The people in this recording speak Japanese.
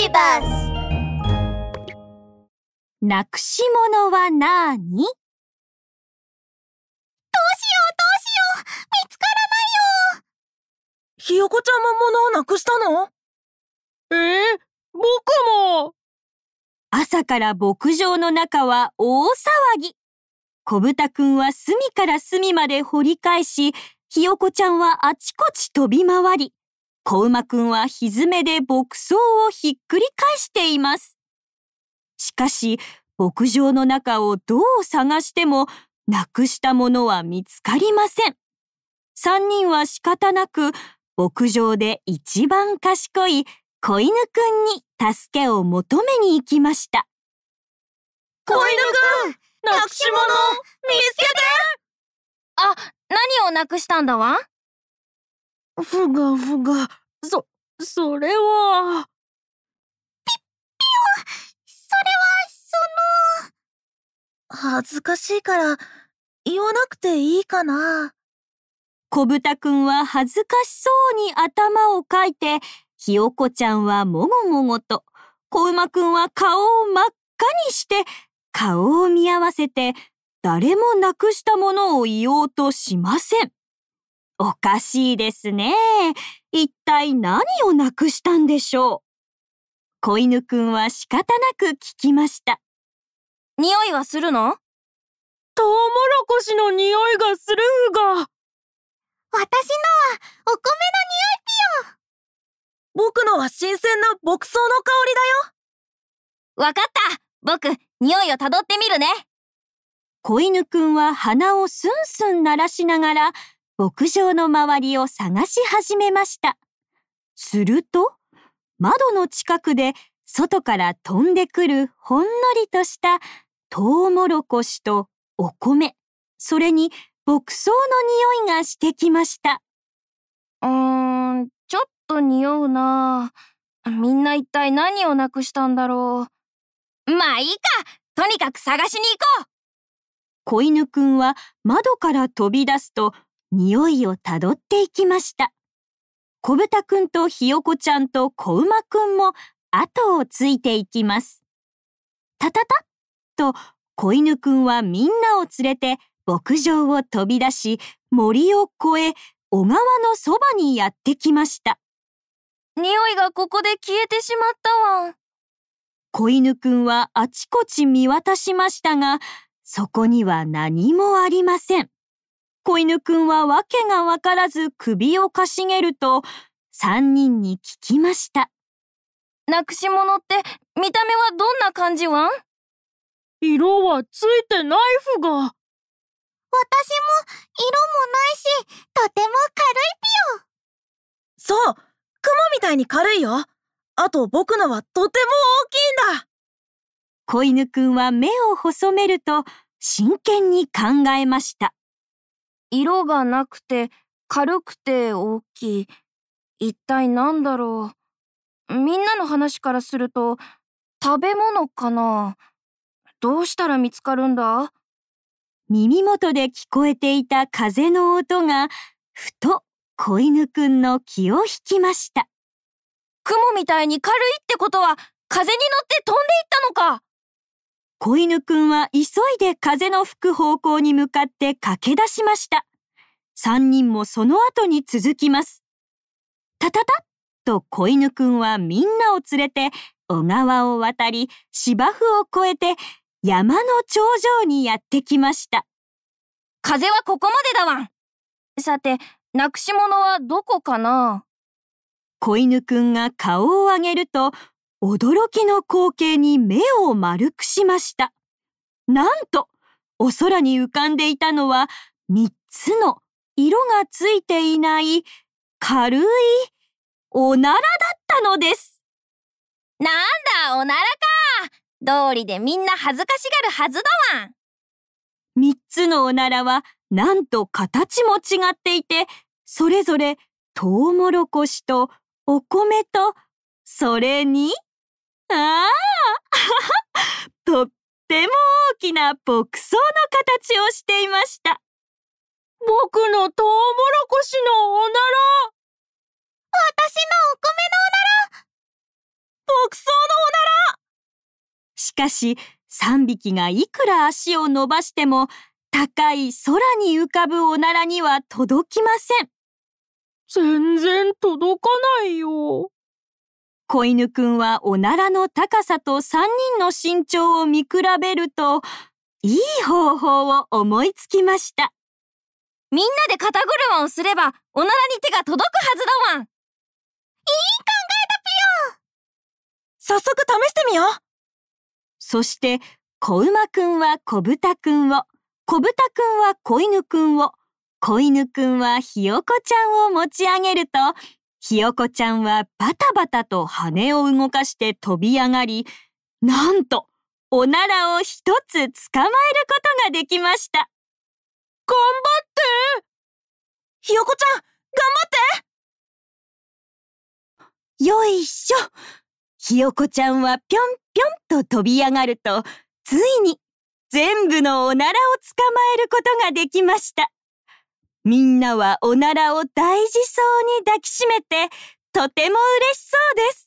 ビバス。 なくし物はなーに？ どうしよう見つからないよ。 ひよこちゃんも物をなくしたの？ 僕も。 朝から牧場の中は大騒ぎ。こぶたくんは隅から隅まで掘り返し、ひよこちゃんはあちこち飛び回り、こうまくんはひづめで牧草をひっくり返しています。しかし、牧場の中をどう探しても、なくしたものは見つかりません。3人は仕方なく、牧場で一番賢い子犬くんに助けを求めに行きました。 子犬くん、なくし物見つけて！ あ、何をなくしたんだわ？ ふがふが、それは。 ピッピヨ、それは恥ずかしいから言わなくていいかな。 こぶたくんは恥ずかしそうに頭をかいて、ひよこちゃんはもごもごと、こうまくんは顔を真っ赤にして、顔を見合わせて、誰もなくしたものを言おうとしません。おかしいですね。一体何をなくしたんでしょう。子犬くんは仕方なく聞きました。 匂いはするの？ トウモロコシの匂いがするふが。 私のはお米の匂いぴよ。 僕のは新鮮な牧草の香りだよ。 わかった。僕、匂いをたどってみるね。 子犬くんは鼻をスンスン鳴らしながら、牧場の周りを探し始めました。すると、窓の近くで外から飛んでくるほんのりとしたトウモロコシとお米、それに牧草の匂いがしてきました。 ちょっと匂うな。みんな一体何をなくしたんだろう。まあいいか。とにかく探しに行こう。 子犬くんは窓から飛び出すと匂いをたどっていきました。こぶたくんとひよこちゃんとこうまくんも後をついていきます。たたたっと子犬くんはみんなを連れて牧場を飛び出し、森を越え、小川のそばにやってきました。 匂いがここで消えてしまったわ。 子犬くんはあちこち見渡しましたが、そこには何もありません。子犬くんはわけがわからず首をかしげると、3人に聞きました。 なくし物って見た目はどんな感じわん？ 色はついてないふが。 私も色もないし、とても軽いぴよ。 そう、雲みたいに軽いよ。あと僕のはとても大きいんだ。 子犬くんは目を細めると真剣に考えました。 色がなくて軽くて大きい。一体なんだろう。みんなの話からすると食べ物かな。どうしたら見つかるんだ？ 耳元で聞こえていた風の音がふと子犬くんの気を引きました。 雲みたいに軽いってことは風に乗って飛んでいったのか。 子犬くんは急いで風の吹く方向に向かって駆け出しました。3人もその後に続きます。たたたっと子犬くんはみんなを連れて小川を渡り芝生を越えて山の頂上にやってきました。 風はここまでだわん。さて、なくし物はどこかな？ 子犬くんが顔を上げると驚きの光景に目を丸くしました。なんと、お空に浮かんでいたのは3つの色がついていない軽いおならだったのです。 なんだ、おならか。道理でみんな恥ずかしがるはずだわん。 3つのおならはなんと形も違っていて、それぞれトウモロコシとお米と、それに、とっても大きな牧草の形をしていました。 僕のトウモロコシのおなら。 私のお米のおなら。 牧草かし、3匹がいくら足を伸ばしても、高い空に浮かぶおならには届きません。 全然届かないよ。 子犬くんはおならの高さと3人の身長を見比べると、いい方法を思いつきました。 みんなで肩車をすれば、おならに手が届くはずだワン。いい考えだぴよ。 早速試してみよう。 そして、子馬くんは子豚くんを、子豚くんは子犬くんを、子犬くんはひよこちゃんを持ち上げると、ひよこちゃんはバタバタと羽を動かして飛び上がり、なんと、おならを一つ捕まえることができました。 頑張って！ ひよこちゃん、頑張って！よいしょ。ひよこちゃんはぴょんぴょんと飛び上がると、ついに全部のおならを捕まえることができました。みんなはおならを大事そうに抱きしめて、とても嬉しそうです。